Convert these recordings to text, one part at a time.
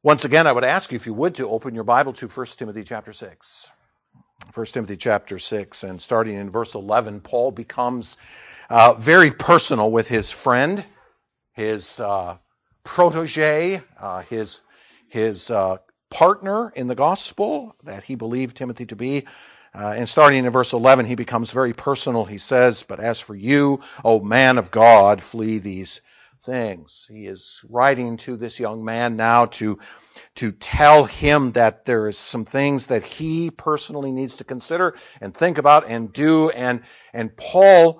Once again, I would ask you, if you would, to open your Bible to 1 Timothy chapter 6. 1 Timothy chapter 6, and starting in verse 11, Paul becomes very personal with his friend, his protege, his partner in the gospel that he believed Timothy to be. And starting in verse 11, he becomes very personal. He says, "But as for you, O man of God, flee these things." He is writing to this young man now to tell him that there is some things that he personally needs to consider and think about and do. And Paul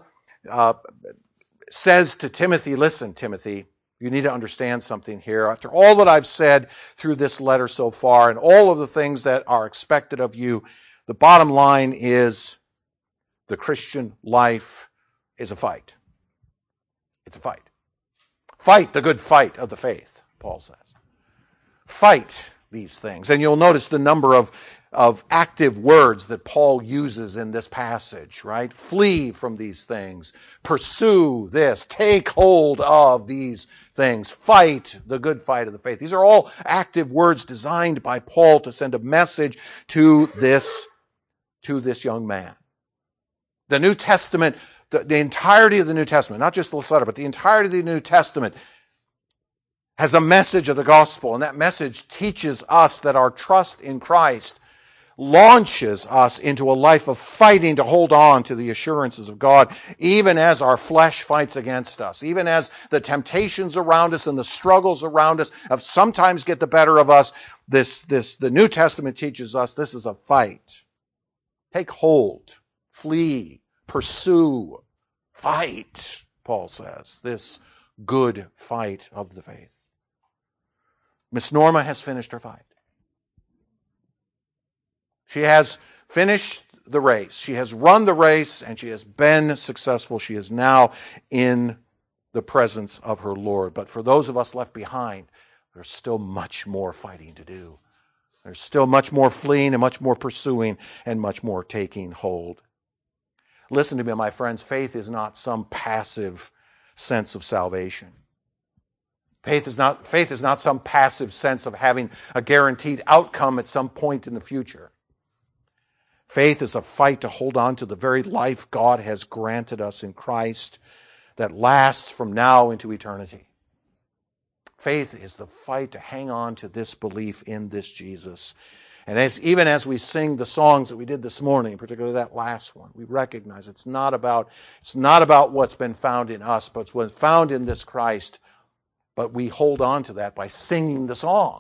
says to Timothy, "Listen, Timothy, you need to understand something here. After all that I've said through this letter so far and all of the things that are expected of you, the bottom line is the Christian life is a fight. It's a fight. Fight the good fight of the faith," Paul says. Fight these things. And you'll notice the number of active words that Paul uses in this passage, right? Flee from these things. Pursue this. Take hold of these things. Fight the good fight of the faith. These are all active words designed by Paul to send a message to this young man. The New Testament, the entirety of the New Testament, not just this letter, but the entirety of the New Testament has a message of the gospel, and that message teaches us that our trust in Christ launches us into a life of fighting to hold on to the assurances of God, even as our flesh fights against us, even as the temptations around us and the struggles around us sometimes get the better of us. The New Testament teaches us this is a fight. Take hold, flee, pursue, fight, Paul says, this good fight of the faith. Miss Norma has finished her fight. She has finished the race. She has run the race and she has been successful. She is now in the presence of her Lord. But for those of us left behind, there's still much more fighting to do. There's still much more fleeing and much more pursuing and much more taking hold. Listen to me, my friends. Faith is not some passive sense of salvation. Faith is not some passive sense of having a guaranteed outcome at some point in the future. Faith is a fight to hold on to the very life God has granted us in Christ that lasts from now into eternity. Faith is the fight to hang on to this belief in this Jesus. And even as we sing the songs that we did this morning, particularly that last one, we recognize it's not about what's been found in us, but what's been found in this Christ. But we hold on to that by singing the song.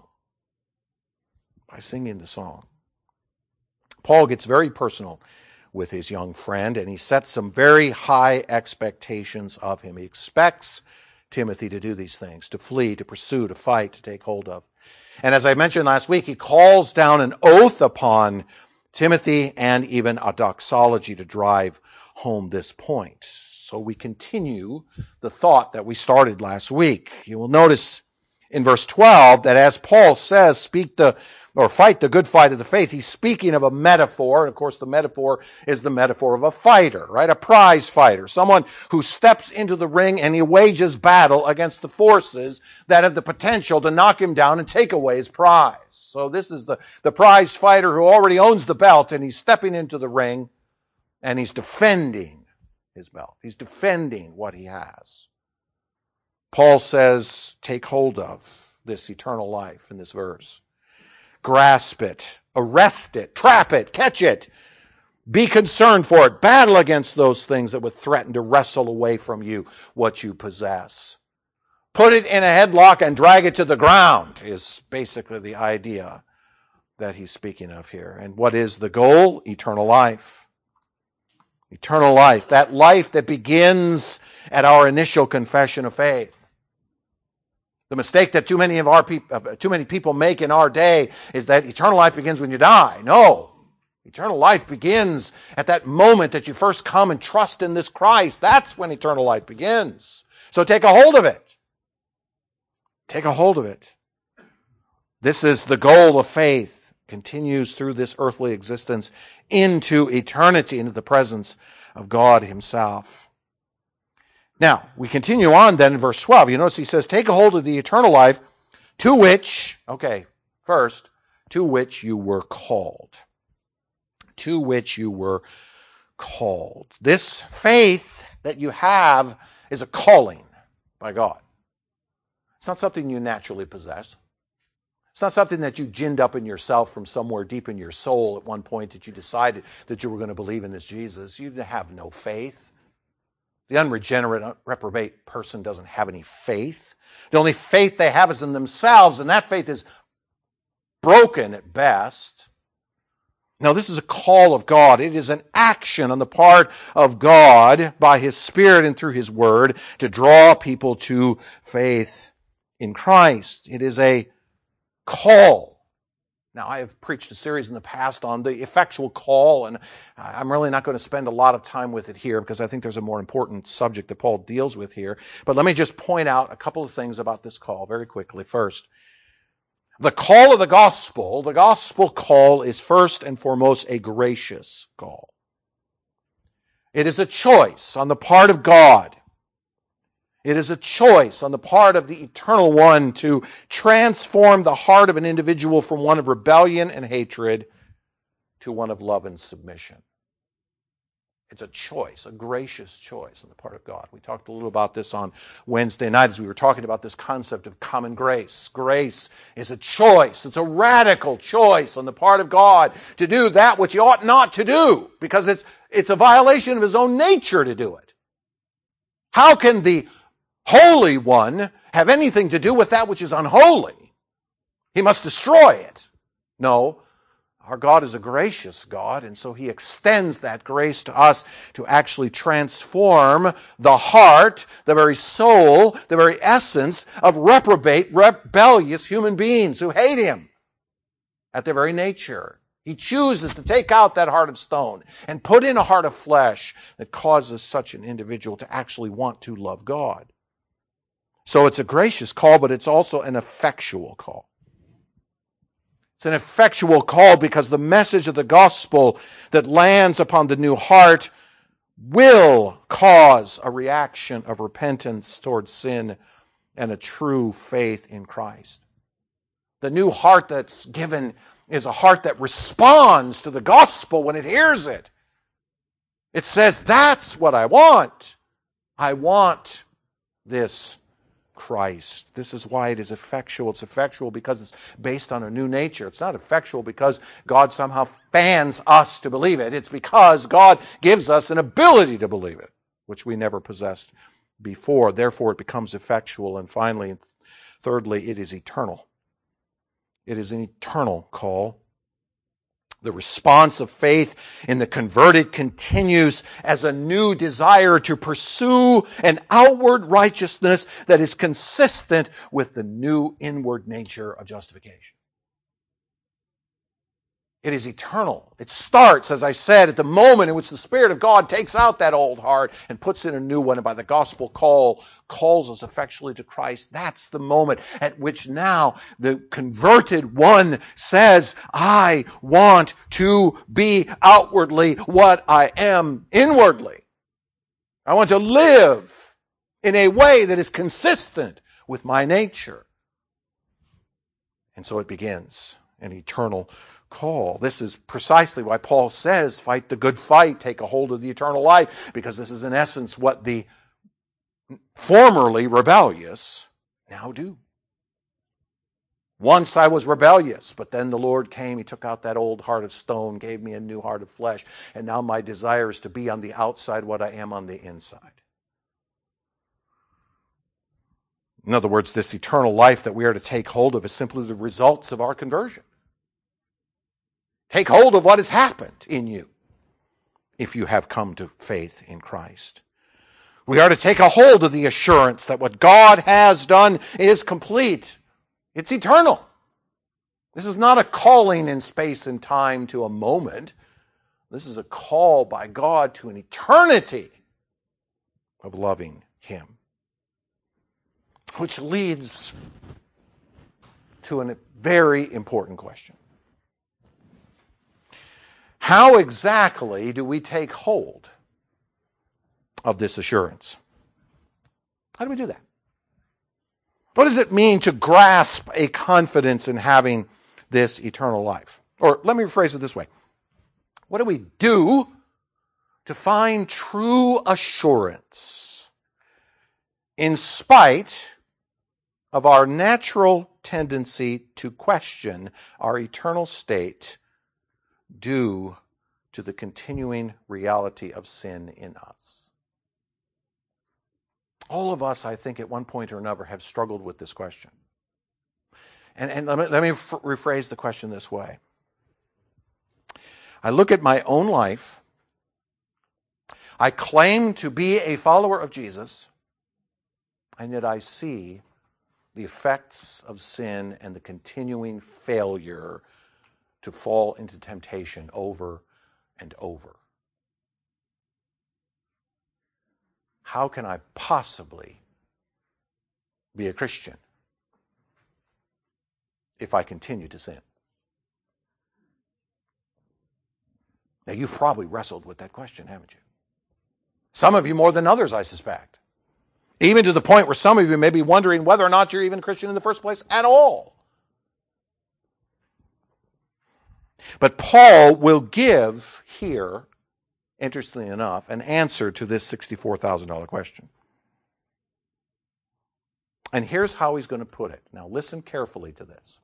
By singing the song. Paul gets very personal with his young friend, and he sets some very high expectations of him. He expects Timothy to do these things, to flee, to pursue, to fight, to take hold of. And as I mentioned last week, he calls down an oath upon Timothy and even a doxology to drive home this point. So we continue the thought that we started last week. You will notice in verse 12 that as Paul says, fight the good fight of the faith, he's speaking of a metaphor. And of course, the metaphor is the metaphor of a fighter, right? A prize fighter, someone who steps into the ring and he wages battle against the forces that have the potential to knock him down and take away his prize. So this is the prize fighter who already owns the belt, and he's stepping into the ring and he's defending his belt. He's defending what he has. Paul says, take hold of this eternal life in this verse. Grasp it, arrest it, trap it, catch it. Be concerned for it. Battle against those things that would threaten to wrestle away from you what you possess. Put it in a headlock and drag it to the ground is basically the idea that he's speaking of here. And what is the goal? Eternal life. Eternal life. That life that begins at our initial confession of faith. The mistake that too many people make in our day is that eternal life begins when you die. No. Eternal life begins at that moment that you first come and trust in this Christ. That's when eternal life begins. So take a hold of it. Take a hold of it. This is the goal of faith. Continues through this earthly existence into eternity, into the presence of God himself. Now, we continue on then in verse 12. You notice he says, take a hold of the eternal life to which, First, to which you were called. To which you were called. This faith that you have is a calling by God. It's not something you naturally possess. It's not something that you ginned up in yourself from somewhere deep in your soul at one point that you decided that you were going to believe in this Jesus. You have no faith. The unregenerate, reprobate person doesn't have any faith. The only faith they have is in themselves, and that faith is broken at best. No, this is a call of God. It is an action on the part of God by His Spirit and through His Word to draw people to faith in Christ. It is a call. Now, I have preached a series in the past on the effectual call, and I'm really not going to spend a lot of time with it here because I think there's a more important subject that Paul deals with here. But let me just point out a couple of things about this call very quickly. First, the call of the gospel call is first and foremost a gracious call. It is a choice on the part of God. It is a choice on the part of the Eternal One to transform the heart of an individual from one of rebellion and hatred to one of love and submission. It's a choice, a gracious choice on the part of God. We talked a little about this on Wednesday night as we were talking about this concept of common grace. Grace is a choice. It's a radical choice on the part of God to do that which He ought not to do because it's a violation of His own nature to do it. How can the Holy One have anything to do with that which is unholy? He must destroy it. No, our God is a gracious God, and so He extends that grace to us to actually transform the heart, the very soul, the very essence of reprobate, rebellious human beings who hate Him at their very nature. He chooses to take out that heart of stone and put in a heart of flesh that causes such an individual to actually want to love God. So it's a gracious call, but it's also an effectual call. It's an effectual call because the message of the gospel that lands upon the new heart will cause a reaction of repentance towards sin and a true faith in Christ. The new heart that's given is a heart that responds to the gospel when it hears it. It says, that's what I want. I want this Christ. This is why it is effectual. It's effectual because it's based on a new nature. It's not effectual because God somehow fans us to believe it. It's because God gives us an ability to believe it, which we never possessed before. Therefore, it becomes effectual. And finally, and thirdly, it is eternal. It is an eternal call. The response of faith in the converted continues as a new desire to pursue an outward righteousness that is consistent with the new inward nature of justification. It is eternal. It starts, as I said, at the moment in which the Spirit of God takes out that old heart and puts in a new one, and by the gospel calls us effectually to Christ. That's the moment at which now the converted one says, I want to be outwardly what I am inwardly. I want to live in a way that is consistent with my nature. And so it begins an eternal call. This is precisely why Paul says, fight the good fight, take a hold of the eternal life, because this is in essence what the formerly rebellious now do. Once I was rebellious, but then the Lord came, He took out that old heart of stone, gave me a new heart of flesh, and now my desire is to be on the outside what I am on the inside. In other words, this eternal life that we are to take hold of is simply the results of our conversion. Take hold of what has happened in you if you have come to faith in Christ. We are to take a hold of the assurance that what God has done is complete. It's eternal. This is not a calling in space and time to a moment. This is a call by God to an eternity of loving Him. Which leads to a very important question. How exactly do we take hold of this assurance? How do we do that? What does it mean to grasp a confidence in having this eternal life. Or let me rephrase it this way. What do we do to find true assurance in spite of our natural tendency to question our eternal state due to the continuing reality of sin in us? All of us, I think, at one point or another have struggled with this question. And let me rephrase the question this way. I look at my own life. I claim to be a follower of Jesus, and yet I see the effects of sin and the continuing failure to fall into temptation over and over. How can I possibly be a Christian if I continue to sin? Now, you've probably wrestled with that question, haven't you? Some of you more than others, I suspect. Even to the point where some of you may be wondering whether or not you're even a Christian in the first place at all. But Paul will give here, interestingly enough, an answer to this $64,000 question. And here's how he's going to put it. Now listen carefully to this.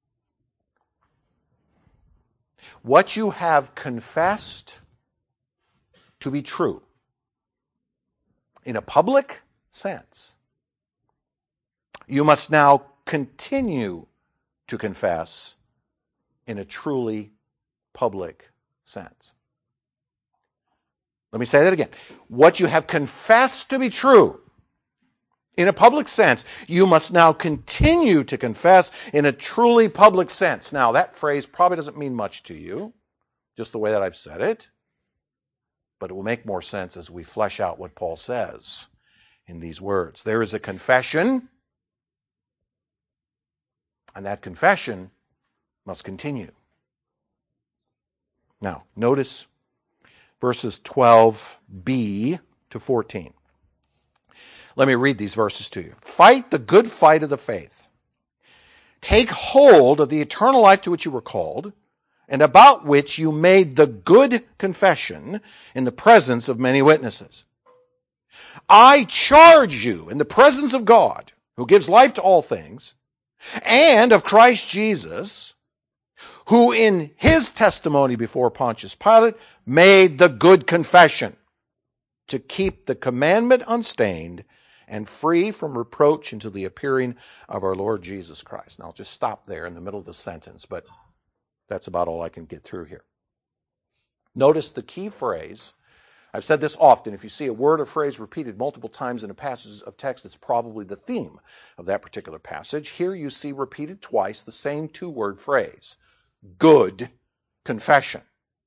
What you have confessed to be true in a public sense, you must now continue to confess in a truly public sense. Let me say that again. What you have confessed to be true in a public sense, you must now continue to confess in a truly public sense. Now, that phrase probably doesn't mean much to you, just the way that I've said it, but it will make more sense as we flesh out what Paul says in these words. There is a confession, and that confession must continue. Now, notice verses 12b to 14. Let me read these verses to you. Fight the good fight of the faith. Take hold of the eternal life to which you were called, and about which you made the good confession in the presence of many witnesses. I charge you in the presence of God, who gives life to all things, and of Christ Jesus, who in his testimony before Pontius Pilate made the good confession, to keep the commandment unstained and free from reproach until the appearing of our Lord Jesus Christ. Now, I'll just stop there in the middle of the sentence, but that's about all I can get through here. Notice the key phrase. I've said this often. If you see a word or phrase repeated multiple times in a passage of text, it's probably the theme of that particular passage. Here you see repeated twice the same two-word phrase. Good confession.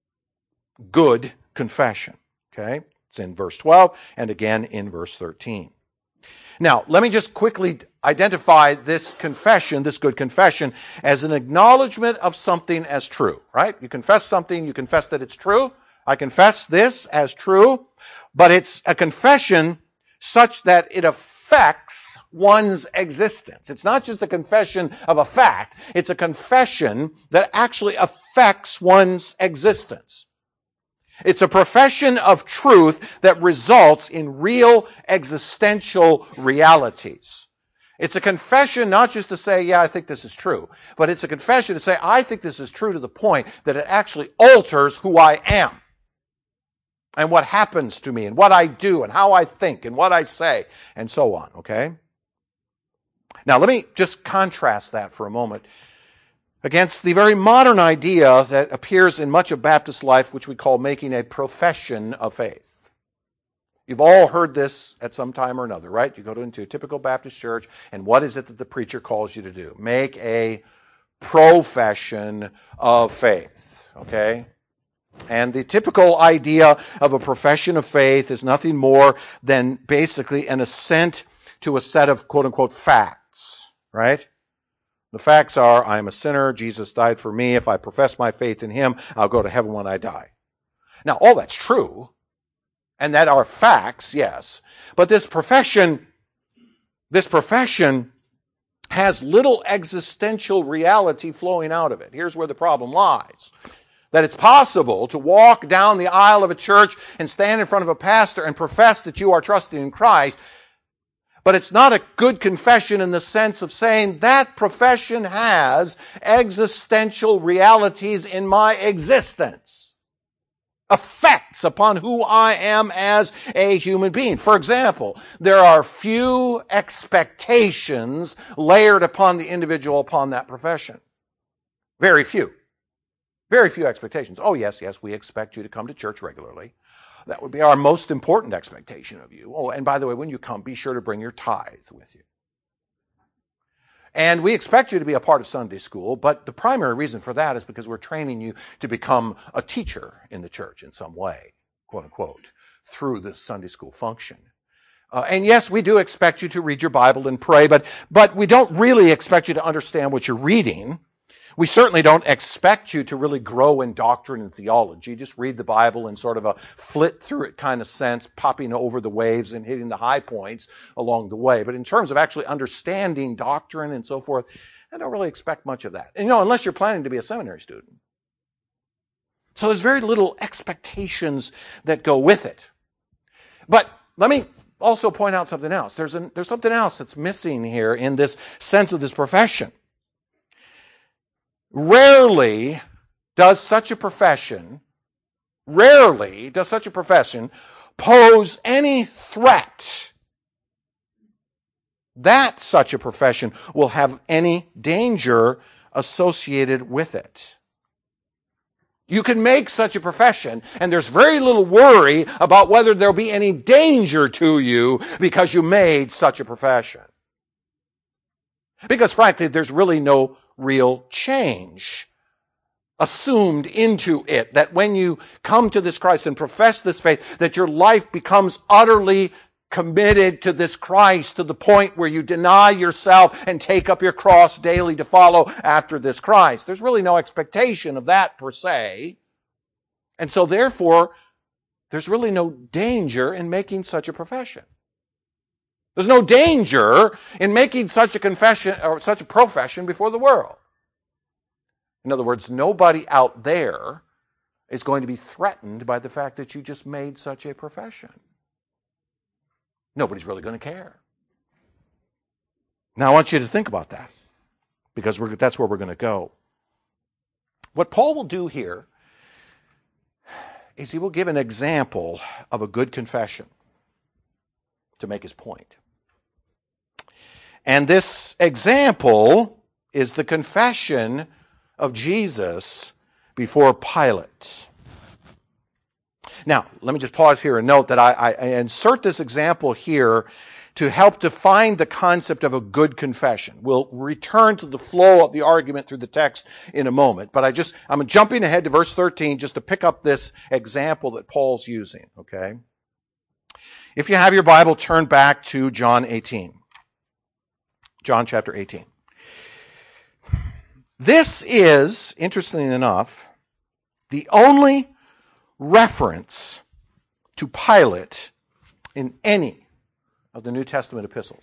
Good confession. Okay? It's in verse 12 and again in verse 13. Now, let me just quickly identify this confession, this good confession, as an acknowledgement of something as true, right? You confess something, you confess that it's true. I confess this as true, but it's a confession such that it affects one's existence. It's not just a confession of a fact, it's a confession that actually affects one's existence. It's a profession of truth that results in real existential realities. It's a confession not just to say, yeah, I think this is true, but it's a confession to say, I think this is true to the point that it actually alters who I am and what happens to me and what I do and how I think and what I say and so on, okay? Now, let me just contrast that for a moment against the very modern idea that appears in much of Baptist life, which we call making a profession of faith. You've all heard this at some time or another, right? You go into a typical Baptist church, and what is it that the preacher calls you to do? Make a profession of faith, okay? And the typical idea of a profession of faith is nothing more than basically an assent to a set of quote-unquote facts, right? The facts are, I am a sinner, Jesus died for me, if I profess my faith in him, I'll go to heaven when I die. Now, all that's true, and that are facts, yes, but this profession has little existential reality flowing out of it. Here's where the problem lies. That it's possible to walk down the aisle of a church and stand in front of a pastor and profess that you are trusting in Christ, but it's not a good confession in the sense of saying that profession has existential realities in my existence, effects upon who I am as a human being. For example, there are few expectations layered upon the individual upon that profession. Very few. Very few expectations. Oh, yes, we expect you to come to church regularly. That would be our most important expectation of you. Oh, and by the way, when you come, be sure to bring your tithe with you. And we expect you to be a part of Sunday school, but the primary reason for that is because we're training you to become a teacher in the church in some way, quote unquote, through this Sunday school function. And yes, we do expect you to read your Bible and pray, but we don't really expect you to understand what you're reading. We certainly don't expect you to really grow in doctrine and theology. Just read the Bible in sort of a flit through it kind of sense, popping over the waves and hitting the high points along the way. But in terms of actually understanding doctrine and so forth, I don't really expect much of that. And, unless you're planning to be a seminary student. So there's very little expectations that go with it. But let me also point out something else. There's something else that's missing here in this sense of this profession. Rarely does such a profession pose any threat that such a profession will have any danger associated with it. You can make such a profession, and there's very little worry about whether there'll be any danger to you because you made such a profession. Because frankly, there's really no real change assumed into it. That when you come to this Christ and profess this faith, that your life becomes utterly committed to this Christ to the point where you deny yourself and take up your cross daily to follow after this Christ. There's really no expectation of that per se. And so therefore, there's really no danger in making such a profession. There's no danger in making such a confession or such a profession before the world. In other words, nobody out there is going to be threatened by the fact that you just made such a profession. Nobody's really going to care. Now I want you to think about that, because that's where we're going to go. What Paul will do here is he will give an example of a good confession to make his point. And this example is the confession of Jesus before Pilate. Now, let me just pause here and note that I insert this example here to help define the concept of a good confession. We'll return to the flow of the argument through the text in a moment, but I'm jumping ahead to verse 13 just to pick up this example that Paul's using, okay? If you have your Bible, turn back to John 18. John chapter 18. This is, interestingly enough, the only reference to Pilate in any of the New Testament epistles.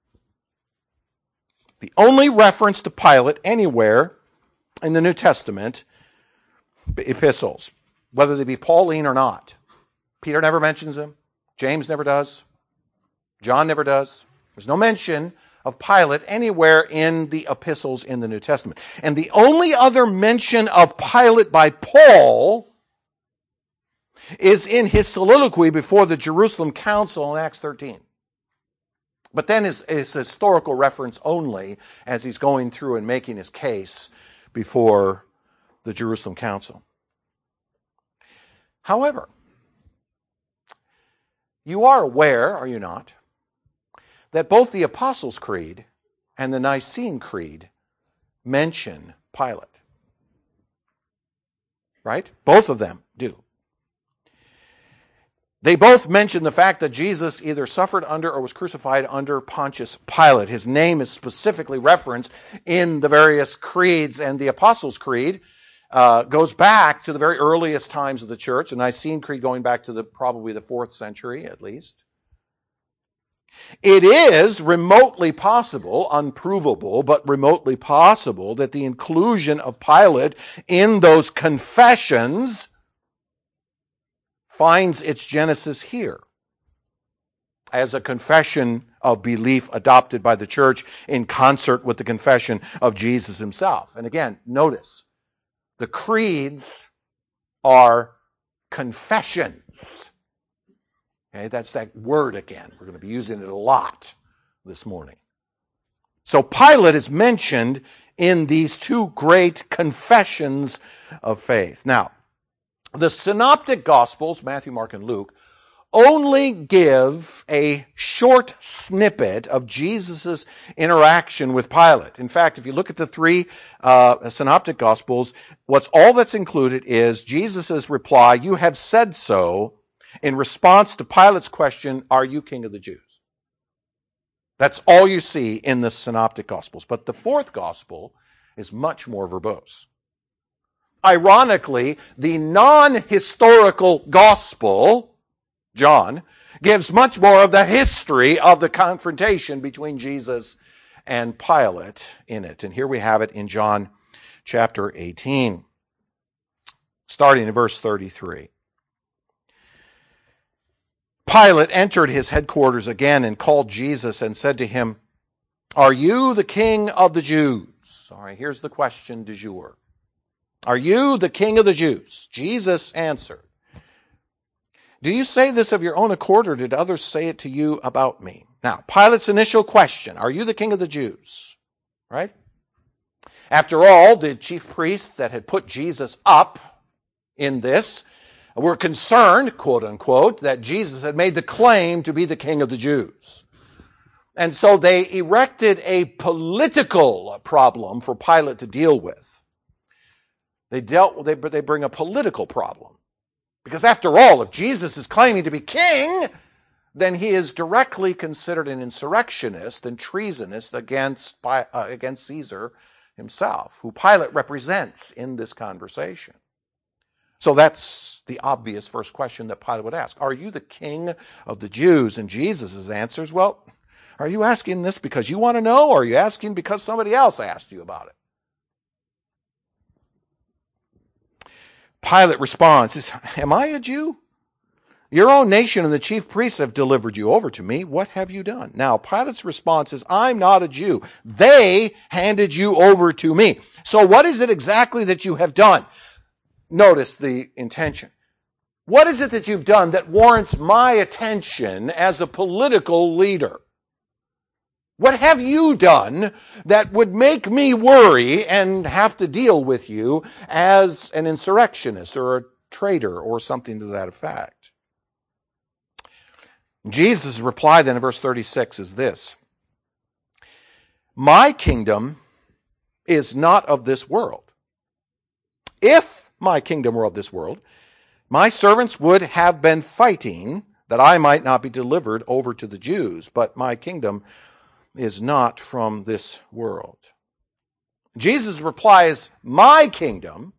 The only reference to Pilate anywhere in the New Testament epistles, whether they be Pauline or not. Peter never mentions him. James never does. John never does. There's no mention of Pilate anywhere in the epistles in the New Testament. And the only other mention of Pilate by Paul is in his soliloquy before the Jerusalem Council in Acts 13. But then is historical reference only as he's going through and making his case before the Jerusalem Council. However, you are aware, are you not, that both the Apostles' Creed and the Nicene Creed mention Pilate. Right? Both of them do. They both mention the fact that Jesus either suffered under or was crucified under Pontius Pilate. His name is specifically referenced in the various creeds, and the Apostles' Creed goes back to the very earliest times of the church, the Nicene Creed going back to probably the 4th century at least. It is remotely possible, unprovable, but remotely possible, that the inclusion of Pilate in those confessions finds its genesis here as a confession of belief adopted by the church in concert with the confession of Jesus himself. And again, notice, the creeds are confessions. Okay, that's that word again. We're going to be using it a lot this morning. So Pilate is mentioned in these two great confessions of faith. Now, the synoptic gospels, Matthew, Mark, and Luke, only give a short snippet of Jesus' interaction with Pilate. In fact, if you look at the three synoptic gospels, all that's included is Jesus' reply, "You have said so," in response to Pilate's question, "Are you king of the Jews?" That's all you see in the synoptic gospels. But the fourth gospel is much more verbose. Ironically, the non-historical gospel, John, gives much more of the history of the confrontation between Jesus and Pilate in it. And here we have it in John chapter 18, starting in verse 33. Pilate entered his headquarters again and called Jesus and said to him, "Are you the king of the Jews?" All right, here's the question du jour. Are you the king of the Jews? Jesus answered, "Do you say this of your own accord, or did others say it to you about me?" Now, Pilate's initial question, "Are you the king of the Jews?" Right? After all, the chief priests that had put Jesus up in this were concerned, quote unquote, that Jesus had made the claim to be the king of the Jews. And so they erected a political problem for Pilate to deal with. They bring a political problem. Because after all, if Jesus is claiming to be king, then he is directly considered an insurrectionist and treasonous against Caesar himself, who Pilate represents in this conversation. So that's the obvious first question that Pilate would ask. Are you the king of the Jews? And Jesus' answer is, well, are you asking this because you want to know, or are you asking because somebody else asked you about it? Pilate responds, "Am I a Jew? Your own nation and the chief priests have delivered you over to me. What have you done?" Now, Pilate's response is, "I'm not a Jew. They handed you over to me. So what is it exactly that you have done?" Notice the intention. What is it that you've done that warrants my attention as a political leader? What have you done that would make me worry and have to deal with you as an insurrectionist or a traitor or something to that effect? Jesus' reply then in verse 36 is this: "My kingdom is not of this world. If my kingdom were of this world, my servants would have been fighting that I might not be delivered over to the Jews, but my kingdom is not from this world." Jesus replies, my kingdom,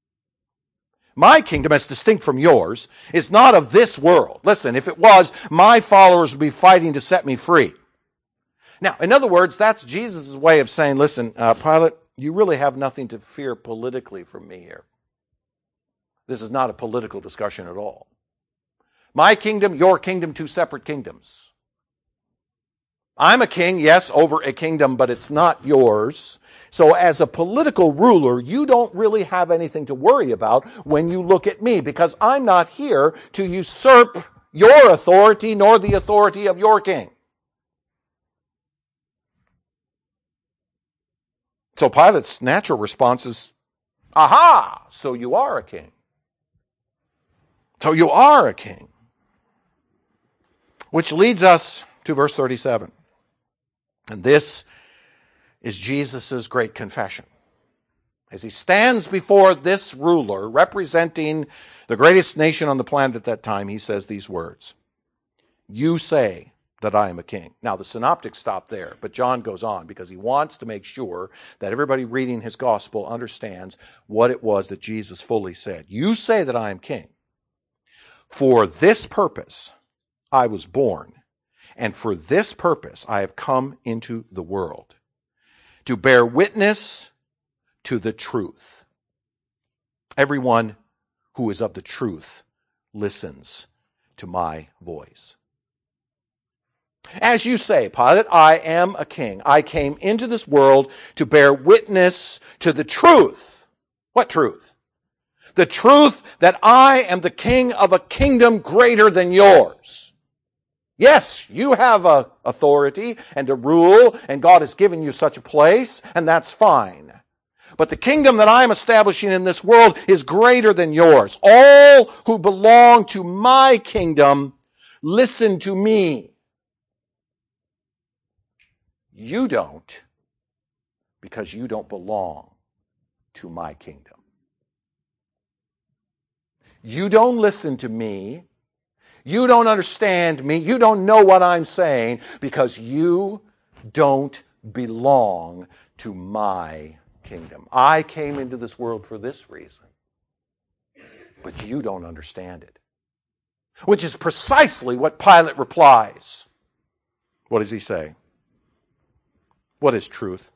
as distinct from yours, is not of this world. Listen, if it was, my followers would be fighting to set me free. Now, in other words, that's Jesus' way of saying, listen, Pilate, you really have nothing to fear politically from me here. This is not a political discussion at all. My kingdom, your kingdom, two separate kingdoms. I'm a king, yes, over a kingdom, but it's not yours. So as a political ruler, you don't really have anything to worry about when you look at me, because I'm not here to usurp your authority nor the authority of your king. So Pilate's natural response is, aha, so you are a king. So you are a king. Which leads us to verse 37. And this is Jesus' great confession. As he stands before this ruler, representing the greatest nation on the planet at that time, he says these words: "You say that I am a king." Now, the synoptics stop there, but John goes on because he wants to make sure that everybody reading his gospel understands what it was that Jesus fully said. "You say that I am king. For this purpose I was born, And for this purpose I have come into the world, to bear witness to the truth. Everyone who is of the truth listens to my voice. As you say, Pilate, I am a king. I came into this world to bear witness to the truth. What truth? The truth that I am the king of a kingdom greater than yours. Yes, you have authority and a rule, and God has given you such a place, and that's fine. But the kingdom that I am establishing in this world is greater than yours. All who belong to my kingdom, listen to me. You don't, because you don't belong to my kingdom. You don't listen to me. You don't understand me. You don't know what I'm saying because you don't belong to my kingdom. I came into this world for this reason, but you don't understand it. Which is precisely what Pilate replies. What does he say? What is truth?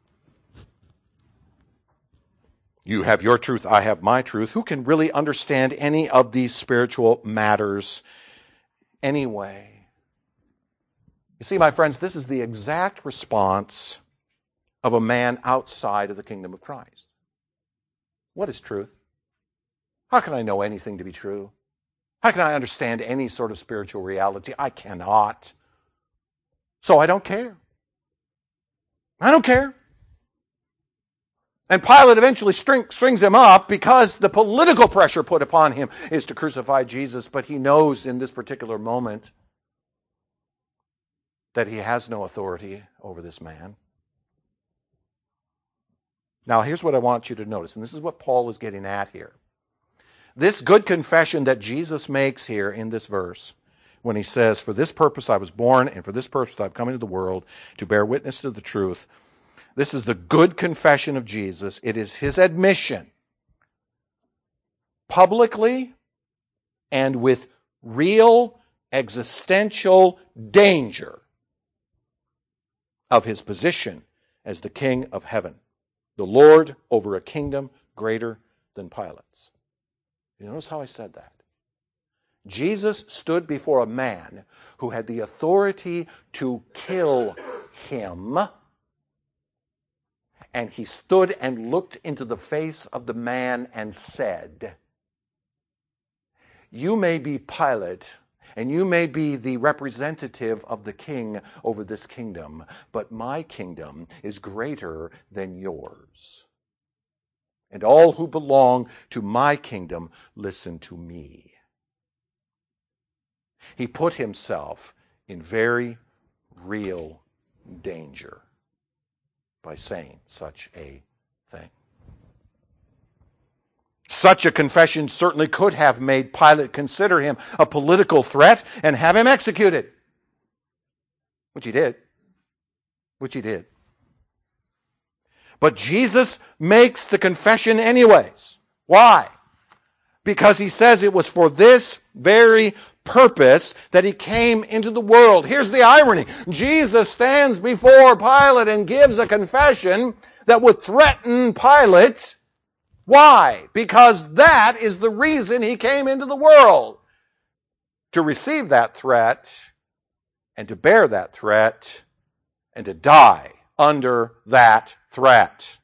You have your truth, I have my truth. Who can really understand any of these spiritual matters anyway? You see, my friends, this is the exact response of a man outside of the kingdom of Christ. What is truth? How can I know anything to be true? How can I understand any sort of spiritual reality? I cannot. So I don't care. I don't care. And Pilate eventually strings him up because the political pressure put upon him is to crucify Jesus, but he knows in this particular moment that he has no authority over this man. Now, here's what I want you to notice, and this is what Paul is getting at here. This good confession that Jesus makes here in this verse, when he says, for this purpose I was born, and for this purpose I've come into the world, to bear witness to the truth. This is the good confession of Jesus. It is his admission, publicly and with real existential danger, of his position as the King of heaven, the Lord over a kingdom greater than Pilate's. You notice how I said that? Jesus stood before a man who had the authority to kill him, and he stood and looked into the face of the man and said, you may be Pilate, and you may be the representative of the king over this kingdom, but my kingdom is greater than yours. And all who belong to my kingdom, listen to me. He put himself in very real danger by saying such a thing. Such a confession certainly could have made Pilate consider him a political threat and have him executed. Which he did. But Jesus makes the confession anyways. Why? Because he says it was for this very purpose that he came into the world. Here's the irony. Jesus stands before Pilate and gives a confession that would threaten Pilate. Why? Because that is the reason he came into the world. To receive that threat, and to bear that threat, and to die under that threat.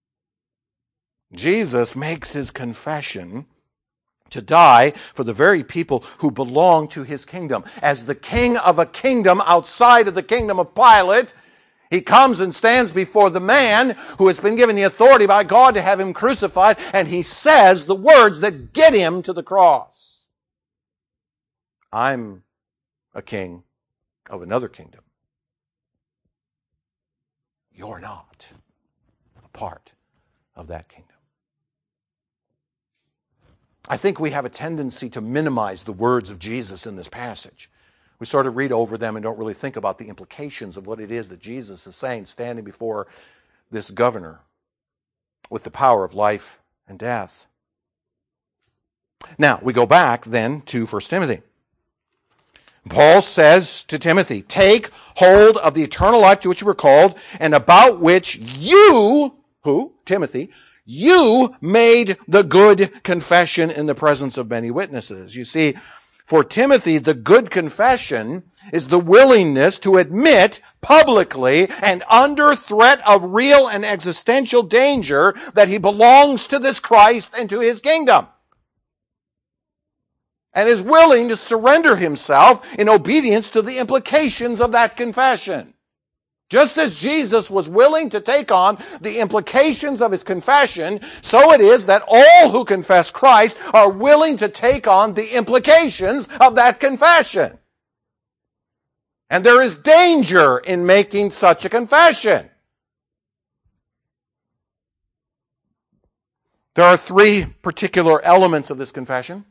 Jesus makes his confession to die for the very people who belong to his kingdom. As the king of a kingdom outside of the kingdom of Pilate, he comes and stands before the man who has been given the authority by God to have him crucified, and he says the words that get him to the cross. I'm a king of another kingdom. You're not a part of that kingdom. I think we have a tendency to minimize the words of Jesus in this passage. We sort of read over them and don't really think about the implications of what it is that Jesus is saying, standing before this governor with the power of life and death. Now, we go back then to 1 Timothy. Paul says to Timothy, take hold of the eternal life to which you were called, and about which you, who? Timothy, you made the good confession in the presence of many witnesses. You see, for Timothy, the good confession is the willingness to admit publicly and under threat of real and existential danger that he belongs to this Christ and to his kingdom, and is willing to surrender himself in obedience to the implications of that confession. Just as Jesus was willing to take on the implications of his confession, so it is that all who confess Christ are willing to take on the implications of that confession. And there is danger in making such a confession. There are three particular elements of this confession.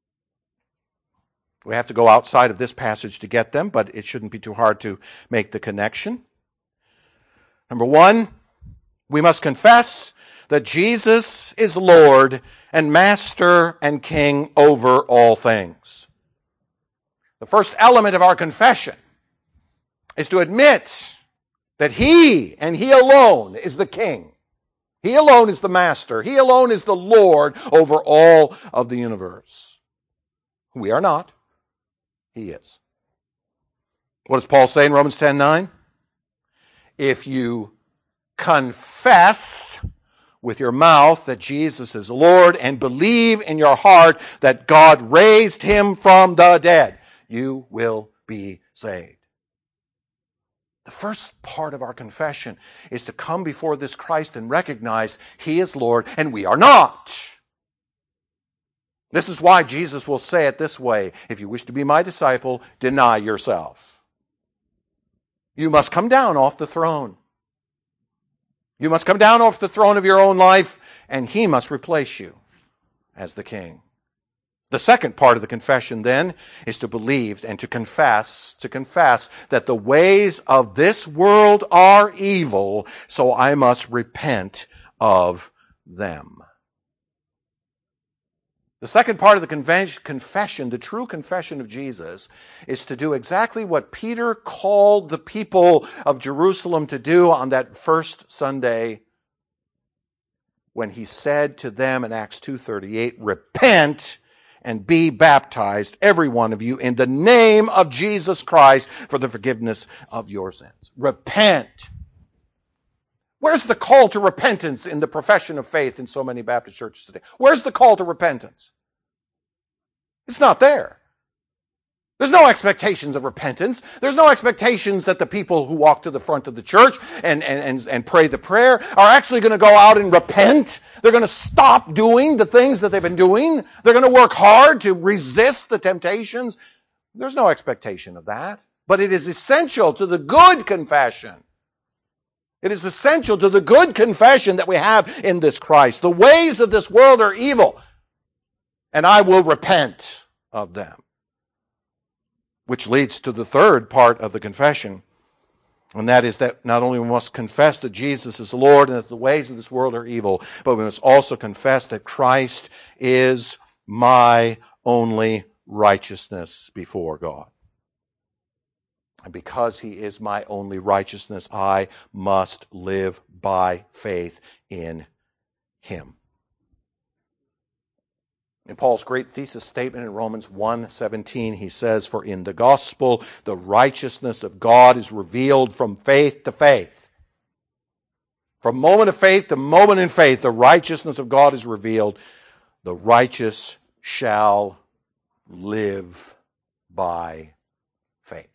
We have to go outside of this passage to get them, but it shouldn't be too hard to make the connection. Number one, we must confess that Jesus is Lord and Master and King over all things. The first element of our confession is to admit that He and He alone is the King. He alone is the Master. He alone is the Lord over all of the universe. We are not. He is. What does Paul say in Romans 10:9? If you confess with your mouth that Jesus is Lord and believe in your heart that God raised Him from the dead, you will be saved. The first part of our confession is to come before this Christ and recognize He is Lord and we are not. This is why Jesus will say it this way: if you wish to be my disciple, deny yourself. You must come down off the throne. You must come down off the throne of your own life, and He must replace you as the King. The second part of the confession, then, is to believe and to confess that the ways of this world are evil, so I must repent of them. The second part of the confession, the true confession of Jesus, is to do exactly what Peter called the people of Jerusalem to do on that first Sunday when he said to them in Acts 2:38, repent and be baptized, every one of you, in the name of Jesus Christ for the forgiveness of your sins. Repent. Where's the call to repentance in the profession of faith in so many Baptist churches today? Where's the call to repentance? It's not there. There's no expectations of repentance. There's no expectations that the people who walk to the front of the church and pray the prayer are actually going to go out and repent. They're going to stop doing the things that they've been doing. They're going to work hard to resist the temptations. There's no expectation of that. But it is essential to the good confession. It is essential to the good confession that we have in this Christ. The ways of this world are evil, and I will repent of them. Which leads to the third part of the confession, and that is that not only we must confess that Jesus is Lord and that the ways of this world are evil, but we must also confess that Christ is my only righteousness before God. And because He is my only righteousness, I must live by faith in Him. In Paul's great thesis statement in Romans 1:17, he says, for in the gospel, the righteousness of God is revealed from faith to faith. From moment of faith to moment in faith, the righteousness of God is revealed. The righteous shall live by faith.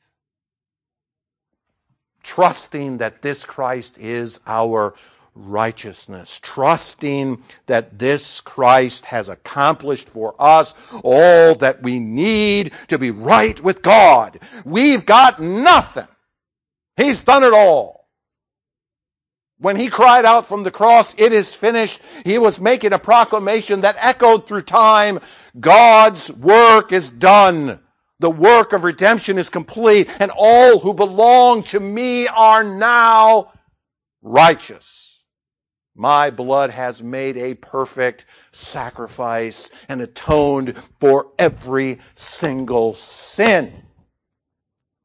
Trusting that this Christ is our righteousness, trusting that this Christ has accomplished for us all that we need to be right with God. We've got nothing. He's done it all. When He cried out from the cross, it is finished, He was making a proclamation that echoed through time. God's work is done. The work of redemption is complete, and all who belong to me are now righteous. My blood has made a perfect sacrifice and atoned for every single sin.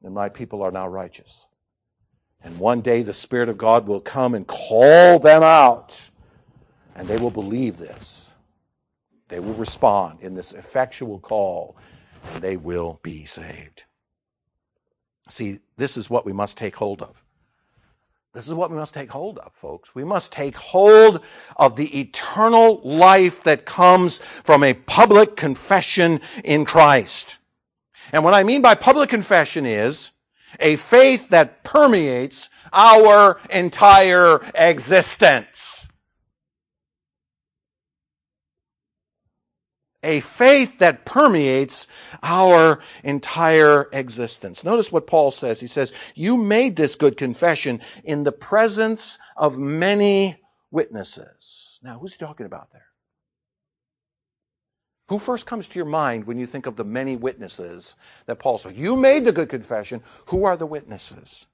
and my people are now righteous. And one day the Spirit of God will come and call them out, and they will believe this. They will respond in this effectual call, and they will be saved. See, this is what we must take hold of. This is what we must take hold of, folks. We must take hold of the eternal life that comes from a public confession in Christ. And what I mean by public confession is a faith that permeates our entire existence. A faith that permeates our entire existence. Notice what Paul says. He says, you made this good confession in the presence of many witnesses. Now, who's he talking about there? Who first comes to your mind when you think of the many witnesses that Paul said? You made the good confession. Who are the witnesses?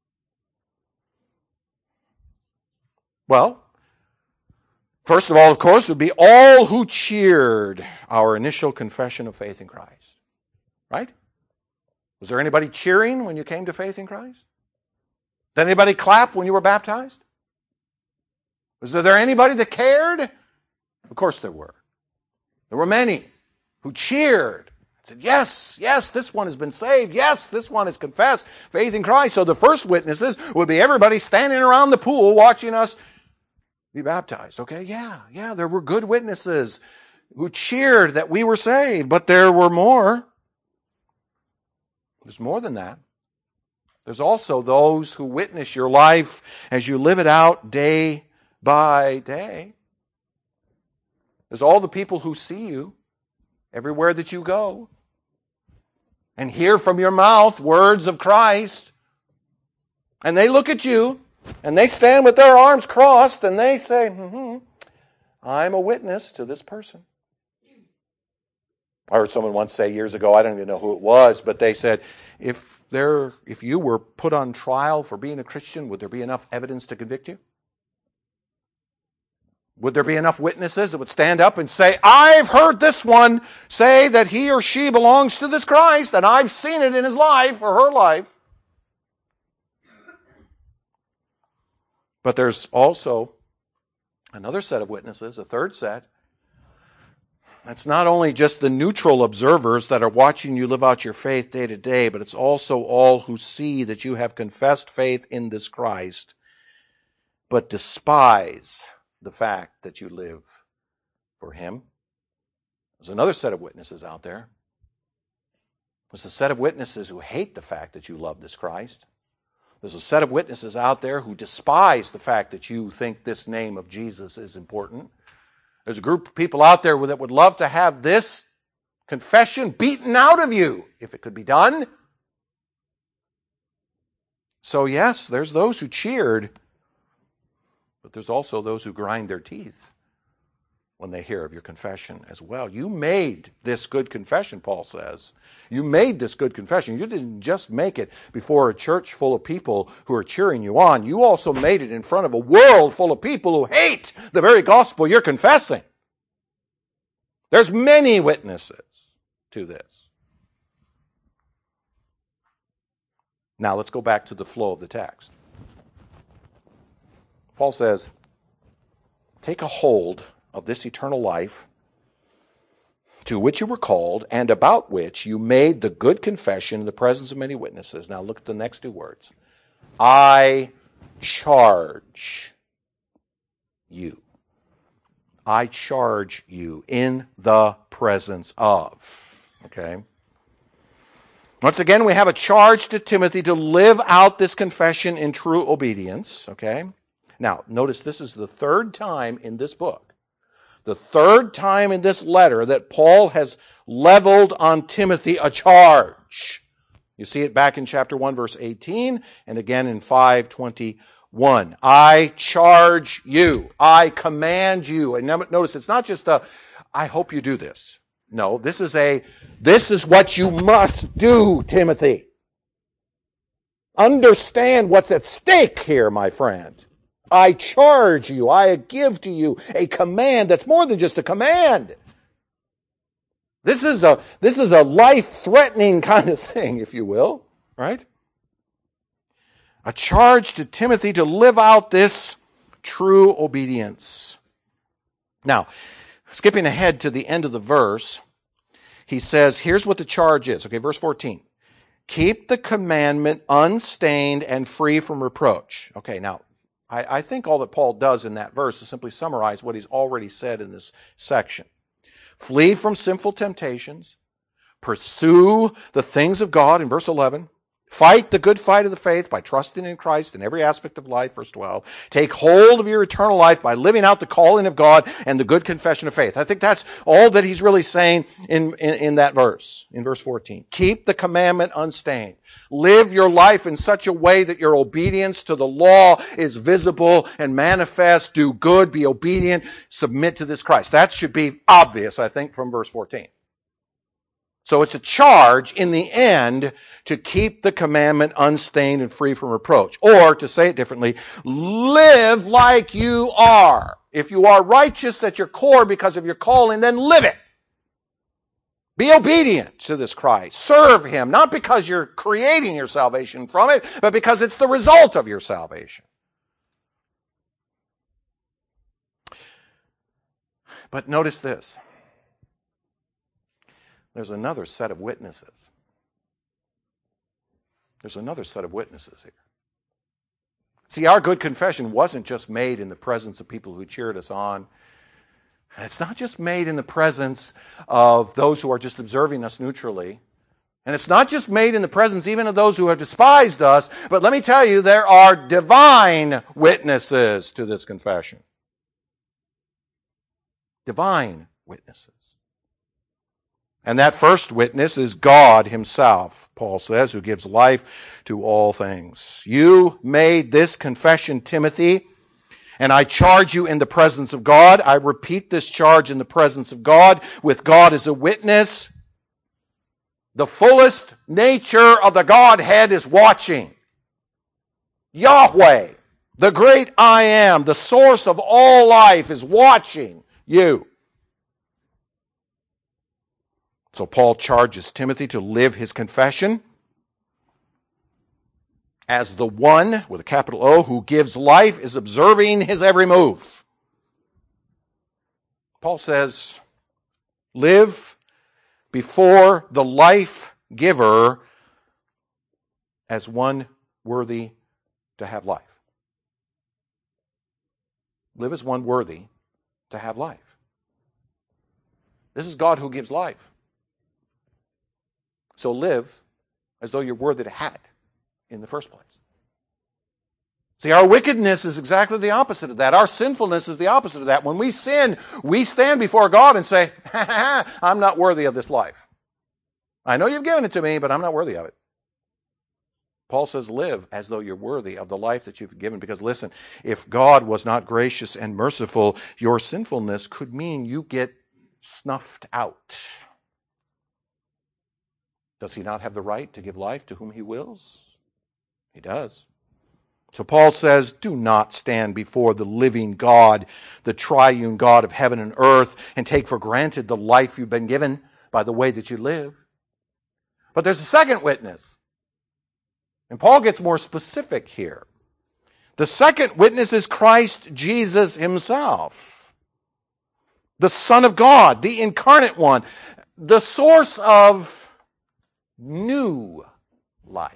Well, first of all, of course, would be all who cheered our initial confession of faith in Christ. Right? Was there anybody cheering when you came to faith in Christ? Did anybody clap when you were baptized? Was there anybody that cared? Of course there were. There were many who cheered. Said, yes, this one has been saved. Yes, this one has confessed faith in Christ. So the first witnesses would be everybody standing around the pool watching us be baptized. Okay, yeah, there were good witnesses who cheered that we were saved, but there were more. There's more than that. There's also those who witness your life as you live it out day by day. There's all the people who see you everywhere that you go and hear from your mouth words of Christ. And they look at you and they stand with their arms crossed and they say, I'm a witness to this person. I heard someone once say years ago, I don't even know who it was, but they said, if you were put on trial for being a Christian, would there be enough evidence to convict you? Would there be enough witnesses that would stand up and say, I've heard this one say that he or she belongs to this Christ, and I've seen it in his life or her life? But there's also another set of witnesses, a third set. It's not only just the neutral observers that are watching you live out your faith day to day, but it's also all who see that you have confessed faith in this Christ, but despise the fact that you live for Him. There's another set of witnesses out there. There's a set of witnesses who hate the fact that you love this Christ. There's a set of witnesses out there who despise the fact that you think this name of Jesus is important. There's a group of people out there that would love to have this confession beaten out of you, if it could be done. So yes, there's those who cheered, but there's also those who grind their teeth when they hear of your confession as well. You made this good confession, Paul says. You made this good confession. You didn't just make it before a church full of people who are cheering you on. You also made it in front of a world full of people who hate the very gospel you're confessing. There's many witnesses to this. Now let's go back to the flow of the text. Paul says, take a hold of this eternal life to which you were called and about which you made the good confession in the presence of many witnesses. Now look at the next two words. I charge you. I charge you in the presence of. Okay? Once again, we have a charge to Timothy to live out this confession in true obedience. Okay? Now, notice this is the third time in this book, the third time in this letter that Paul has leveled on Timothy a charge. You see it back in chapter 1, verse 18, and again in 5:21. I charge you. I command you. And notice it's not just a, I hope you do this. No, this is what you must do, Timothy. Understand what's at stake here, my friend. I charge you, I give to you a command that's more than just a command. This is a life-threatening kind of thing, if you will. right? A charge to Timothy to live out this true obedience. Now, skipping ahead to the end of the verse, he says, here's what the charge is. Okay, verse 14. Keep the commandment unstained and free from reproach. Okay, now, I think all that Paul does in that verse is simply summarize what he's already said in this section. Flee from sinful temptations. Pursue the things of God in verse 11. Fight the good fight of the faith by trusting in Christ in every aspect of life, verse 12. Take hold of your eternal life by living out the calling of God and the good confession of faith. I think that's all that he's really saying in that verse, in verse 14. Keep the commandment unstained. Live your life in such a way that your obedience to the law is visible and manifest. Do good, be obedient, submit to this Christ. That should be obvious, I think, from verse 14. So it's a charge in the end to keep the commandment unstained and free from reproach. Or, to say it differently, live like you are. If you are righteous at your core because of your calling, then live it. Be obedient to this Christ. Serve Him, not because you're creating your salvation from it, but because it's the result of your salvation. But notice this. There's another set of witnesses. There's another set of witnesses here. See, our good confession wasn't just made in the presence of people who cheered us on. And it's not just made in the presence of those who are just observing us neutrally. And it's not just made in the presence even of those who have despised us. But let me tell you, there are divine witnesses to this confession. Divine witnesses. And that first witness is God Himself, Paul says, who gives life to all things. You made this confession, Timothy, and I charge you in the presence of God. I repeat this charge in the presence of God, with God as a witness. The fullest nature of the Godhead is watching. Yahweh, the great I Am, the source of all life, is watching you. So Paul charges Timothy to live his confession as the one, with a capital O, who gives life, is observing his every move. Paul says, live before the life giver as one worthy to have life. Live as one worthy to have life. This is God who gives life. So live as though you're worthy to have it in the first place. See, our wickedness is exactly the opposite of that. Our sinfulness is the opposite of that. When we sin, we stand before God and say, I'm not worthy of this life. I know you've given it to me, but I'm not worthy of it. Paul says, live as though you're worthy of the life that you've given. Because listen, if God was not gracious and merciful, your sinfulness could mean you get snuffed out. Does He not have the right to give life to whom He wills? He does. So Paul says, do not stand before the living God, the triune God of heaven and earth, and take for granted the life you've been given by the way that you live. But there's a second witness. And Paul gets more specific here. The second witness is Christ Jesus Himself. The Son of God, the incarnate one, the source of new life.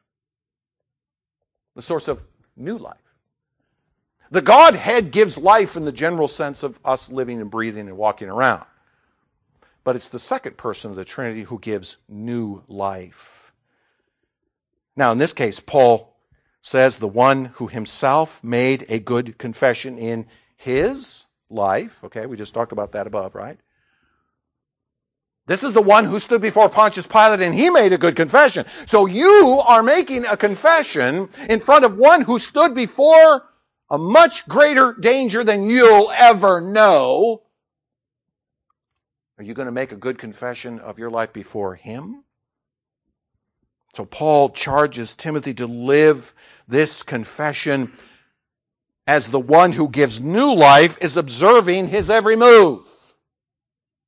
The source of new life. The Godhead gives life in the general sense of us living and breathing and walking around. But it's the second person of the Trinity who gives new life. Now, in this case, Paul says the one who Himself made a good confession in His life. Okay, we just talked about that above, right? This is the one who stood before Pontius Pilate and he made a good confession. So you are making a confession in front of one who stood before a much greater danger than you'll ever know. Are you going to make a good confession of your life before him? So Paul charges Timothy to live this confession as the one who gives new life is observing his every move.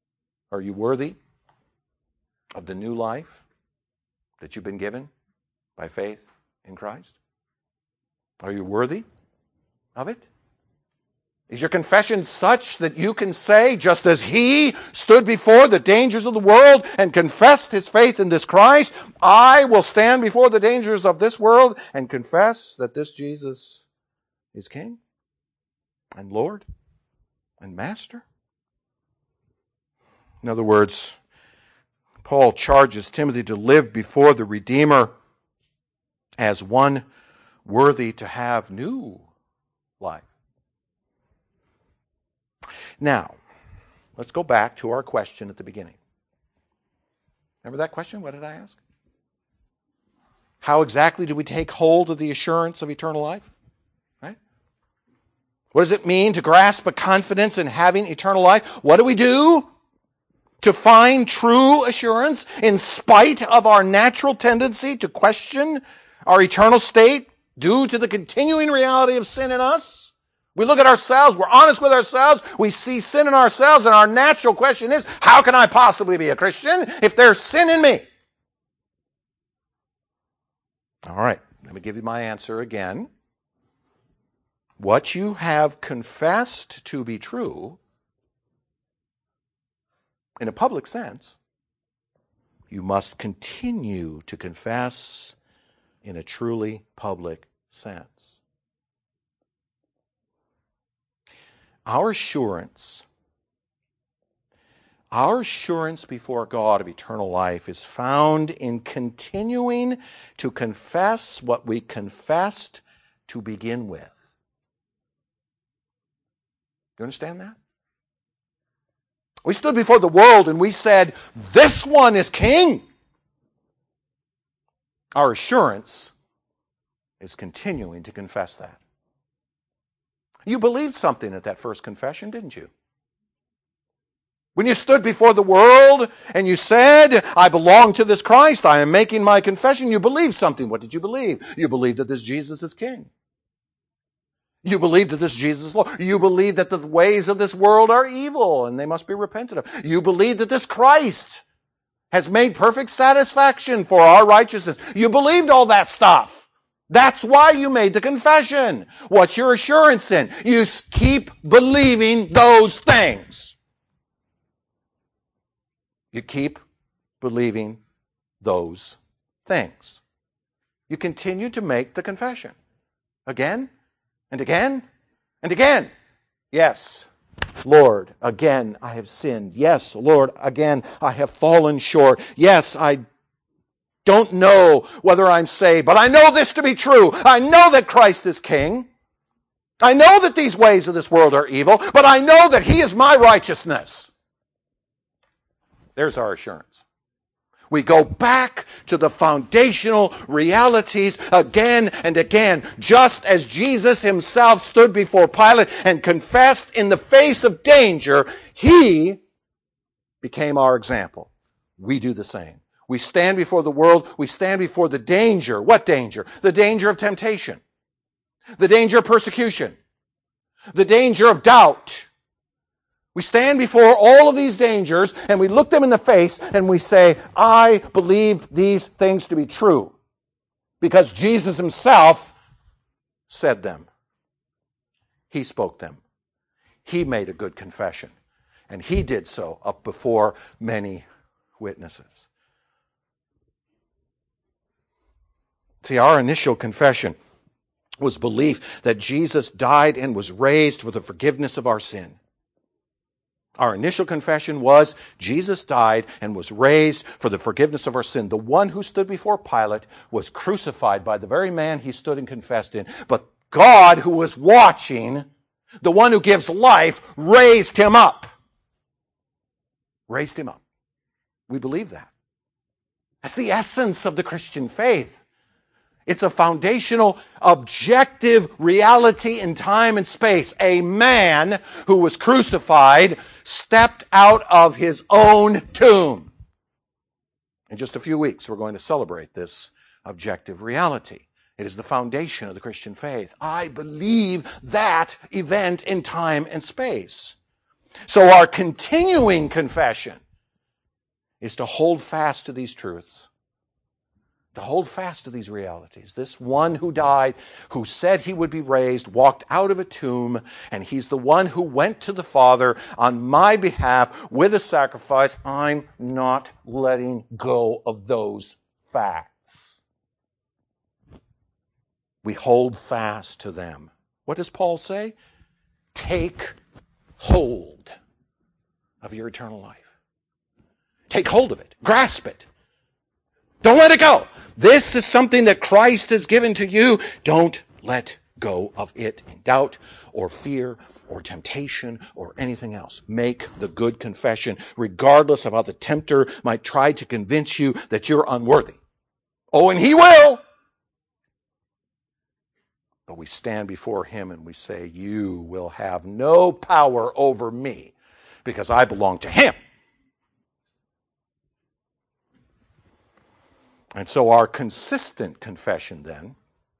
Are you worthy of the new life that you've been given? By faith in Christ? Are you worthy of it? Is your confession such that you can say, just as he stood before the dangers of the world and confessed his faith in this Christ, I will stand before the dangers of this world and confess that this Jesus is King and Lord and Master? In other words, Paul charges Timothy to live before the Redeemer as one worthy to have new life. Now, let's go back to our question at the beginning. Remember that question? What did I ask? How exactly do we take hold of the assurance of eternal life? Right? What does it mean to grasp a confidence in having eternal life? What do we do to find true assurance in spite of our natural tendency to question our eternal state due to the continuing reality of sin in us? We look at ourselves, we're honest with ourselves, we see sin in ourselves, and our natural question is, how can I possibly be a Christian if there's sin in me? All right, let me give you my answer again. What you have confessed to be true, in a public sense, you must continue to confess in a truly public sense. Our assurance before God of eternal life is found in continuing to confess what we confessed to begin with. You understand that? We stood before the world and we said, this one is King. Our assurance is continuing to confess that. You believed something at that first confession, didn't you? When you stood before the world and you said, I belong to this Christ, I am making my confession, you believed something. What did you believe? You believed that this Jesus is King. You believe that this Jesus is Lord. You believe that the ways of this world are evil and they must be repented of. You believe that this Christ has made perfect satisfaction for our righteousness. You believed all that stuff. That's why you made the confession. What's your assurance in? You keep believing those things. You keep believing those things. You continue to make the confession. Again and again and again. Yes, Lord, again I have sinned. Yes, Lord, again I have fallen short. Yes, I don't know whether I'm saved, but I know this to be true. I know that Christ is King. I know that these ways of this world are evil, but I know that He is my righteousness. There's our assurance. We go back to the foundational realities again and again, just as Jesus Himself stood before Pilate and confessed in the face of danger. He became our example. We do the same. We stand before the world. We stand before the danger. What danger? The danger of temptation. The danger of persecution. The danger of doubt. We stand before all of these dangers and we look them in the face and we say, I believe these things to be true because Jesus Himself said them. He spoke them. He made a good confession. And He did so up before many witnesses. See, our initial confession was belief that Jesus died and was raised for the forgiveness of our sin. Our initial confession was Jesus died and was raised for the forgiveness of our sin. The one who stood before Pilate was crucified by the very man he stood and confessed in. But God, who was watching, the one who gives life, raised Him up. Raised Him up. We believe that. That's the essence of the Christian faith. It's a foundational, objective reality in time and space. A man who was crucified stepped out of his own tomb. In just a few weeks, we're going to celebrate this objective reality. It is the foundation of the Christian faith. I believe that event in time and space. So our continuing confession is to hold fast to these truths To hold fast to these realities. This one who died, who said he would be raised, walked out of a tomb, and he's the one who went to the Father on my behalf with a sacrifice. I'm not letting go of those facts. We hold fast to them. What does Paul say? Take hold of your eternal life. Take hold of it. Grasp it. Don't let it go. This is something that Christ has given to you. Don't let go of it in doubt or fear or temptation or anything else. Make the good confession, regardless of how the tempter might try to convince you that you're unworthy. Oh, and he will. But we stand before him and we say, you will have no power over me because I belong to him. And so our consistent confession then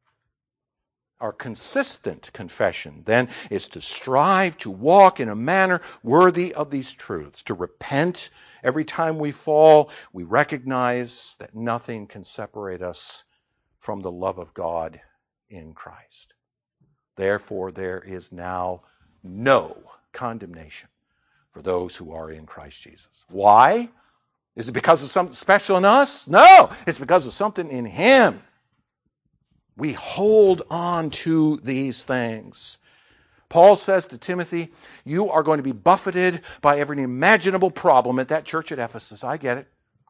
is to strive to walk in a manner worthy of these truths, to repent every time we fall. We recognize that nothing can separate us from the love of God in Christ. Therefore, there is now no condemnation for those who are in Christ Jesus. Why? Is it because of something special in us? No, it's because of something in him. We hold on to these things. Paul says to Timothy, you are going to be buffeted by every imaginable problem at that church at Ephesus. I get it.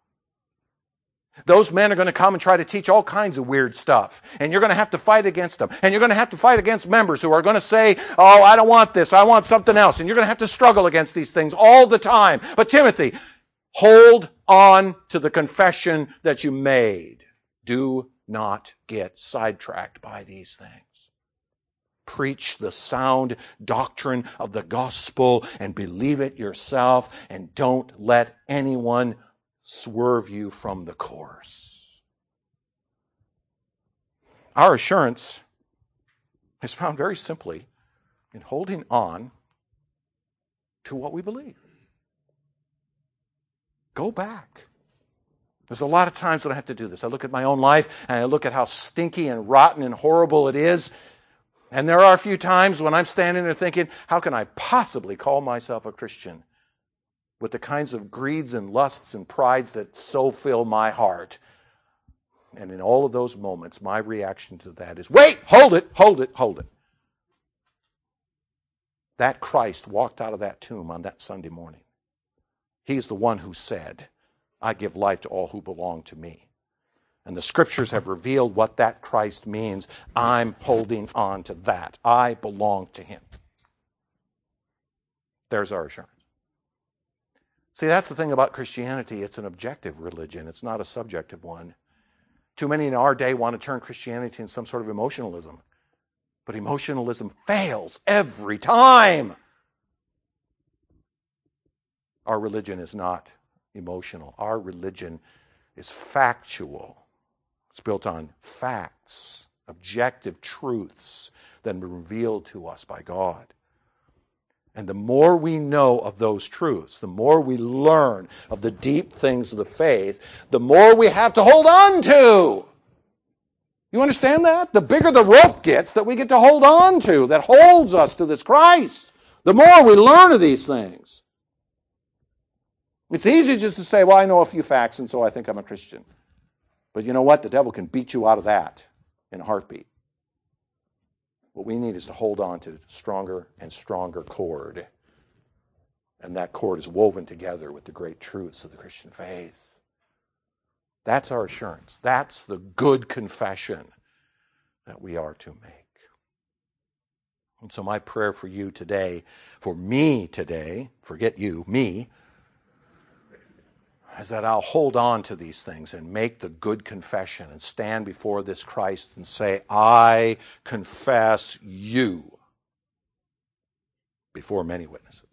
Those men are going to come and try to teach all kinds of weird stuff. And you're going to have to fight against them. And you're going to have to fight against members who are going to say, oh, I don't want this, I want something else. And you're going to have to struggle against these things all the time. But Timothy, hold on to the confession that you made. Do not get sidetracked by these things. Preach the sound doctrine of the gospel and believe it yourself, and don't let anyone swerve you from the course. Our assurance is found very simply in holding on to what we believe. Go back. There's a lot of times when I have to do this. I look at my own life and I look at how stinky and rotten and horrible it is. And there are a few times when I'm standing there thinking, how can I possibly call myself a Christian with the kinds of greeds and lusts and prides that so fill my heart? And in all of those moments, my reaction to that is, wait, hold it, hold it, hold it. That Christ walked out of that tomb on that Sunday morning. He's the one who said, I give life to all who belong to me. And the scriptures have revealed what that Christ means. I'm holding on to that. I belong to him. There's our assurance. See, that's the thing about Christianity. It's an objective religion. It's not a subjective one. Too many in our day want to turn Christianity into some sort of emotionalism. But emotionalism fails every time. Our religion is not emotional. Our religion is factual. It's built on facts, objective truths that are revealed to us by God. And the more we know of those truths, the more we learn of the deep things of the faith, the more we have to hold on to. You understand that? The bigger the rope gets that we get to hold on to, that holds us to this Christ, the more we learn of these things. It's easy just to say, well, I know a few facts, and so I think I'm a Christian. But you know what? The devil can beat you out of that in a heartbeat. What we need is to hold on to stronger and stronger cord. And that cord is woven together with the great truths of the Christian faith. That's our assurance. That's the good confession that we are to make. And so my prayer for you today, for me today, forget you, me, is that I'll hold on to these things and make the good confession and stand before this Christ and say, I confess you before many witnesses.